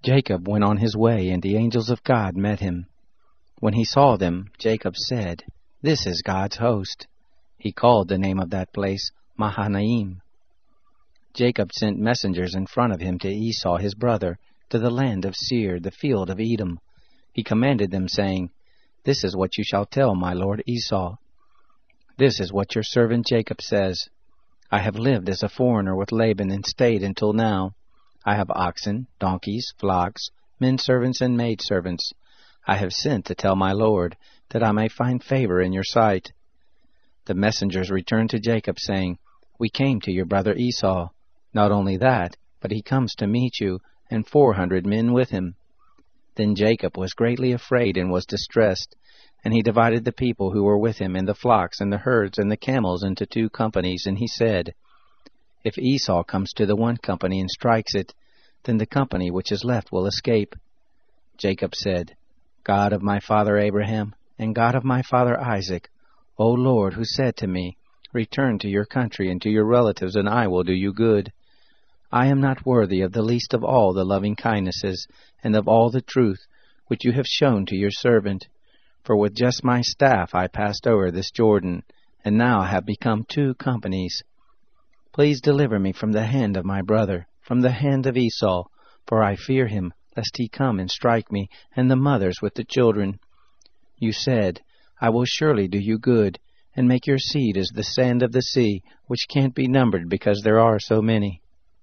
Jacob went on his way, and the angels of God met him. When he saw them, Jacob said, "This is God's host." He called the name of that place Mahanaim. Jacob sent messengers in front of him to Esau his brother, to the land of Seir, the field of Edom. He commanded them, saying, "This is what you shall tell my lord Esau. This is what your servant Jacob says. I have lived as a foreigner with Laban and stayed until now. I have oxen, donkeys, flocks, men servants and maid servants. I have sent to tell my lord, that I may find favor in your sight." The messengers returned to Jacob, saying, "We came to your brother Esau. Not only that, but he comes to meet you, and 400 men with him." Then Jacob was greatly afraid and was distressed, and he divided the people who were with him, and the flocks, and the herds, and the camels into 2 companies, and he said, "If Esau comes to the one company and strikes it, then the company which is left will escape." Jacob said, "God of my father Abraham, and God of my father Isaac, O Lord, who said to me, 'Return to your country and to your relatives, and I will do you good,' I am not worthy of the least of all the loving kindnesses and of all the truth which you have shown to your servant. For with just my staff I passed over this Jordan, and now have become 2 companies. Please deliver me from the hand of my brother, from the hand of Esau, for I fear him, lest he come and strike me, and the mothers with the children. You said, 'I will surely do you good, and make your seed as the sand of the sea, which can't be numbered because there are so many.'"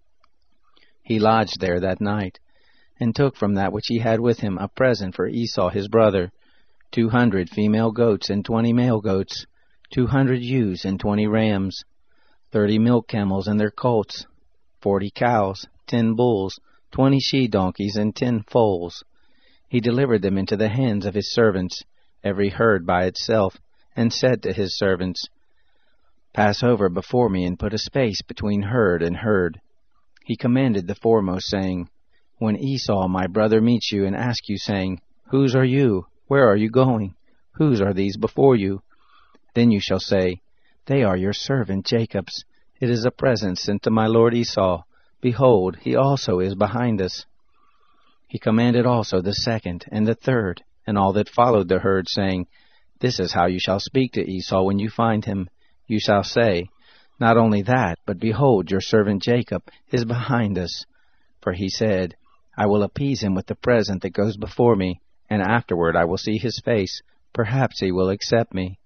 He lodged there that night, and took from that which he had with him a present for Esau his brother, 200 female goats and 20 male goats, 200 ewes and 20 rams, 30 milk camels and their colts, 40 cows, 10 bulls, 20 she-donkeys, and 10 foals. He delivered them into the hands of his servants, every herd by itself, and said to his servants, "Pass over before me and put a space between herd and herd." He commanded the foremost, saying, "When Esau my brother meets you and asks you, saying, 'Whose are you? Where are you going? Whose are these before you?' Then you shall say, 'They are your servant Jacob's. It is a present sent to my lord Esau. Behold, he also is behind us.'" He commanded also the second and the third, and all that followed the herd, saying, "This is how you shall speak to Esau when you find him. You shall say, 'Not only that, but behold, your servant Jacob is behind us.' For he said, 'I will appease him with the present that goes before me, and afterward I will see his face. Perhaps he will accept me.'"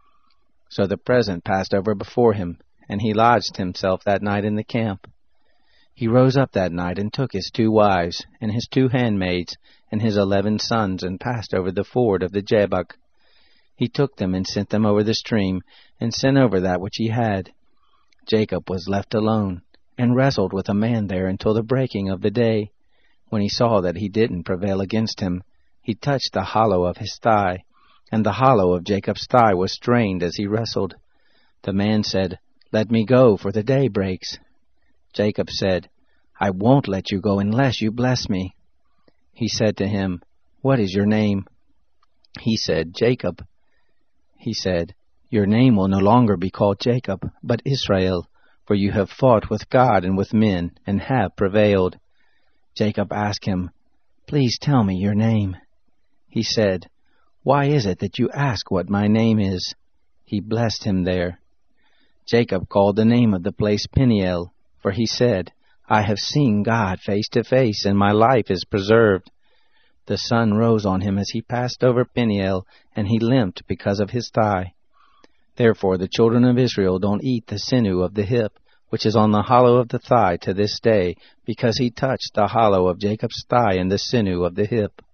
So the present passed over before him, and he lodged himself that night in the camp. He rose up that night and took his 2 wives, and his 2 handmaids, and his 11 sons, and passed over the ford of the Jabbok. He took them and sent them over the stream, and sent over that which he had. Jacob was left alone, and wrestled with a man there until the breaking of the day. When he saw that he didn't prevail against him, he touched the hollow of his thigh, and the hollow of Jacob's thigh was strained as he wrestled. The man said, "Let me go, for the day breaks." Jacob said, "I won't let you go unless you bless me." He said to him, "What is your name?" He said, "Jacob." He said, "Your name will no longer be called Jacob, but Israel, for you have fought with God and with men, and have prevailed." Jacob asked him, "Please tell me your name." He said, "Why is it that you ask what my name is?" He blessed him there. Jacob called the name of the place Peniel, for he said, "I have seen God face to face, and my life is preserved." The sun rose on him as he passed over Peniel, and he limped because of his thigh. Therefore the children of Israel don't eat the sinew of the hip, which is on the hollow of the thigh to this day, because he touched the hollow of Jacob's thigh and the sinew of the hip.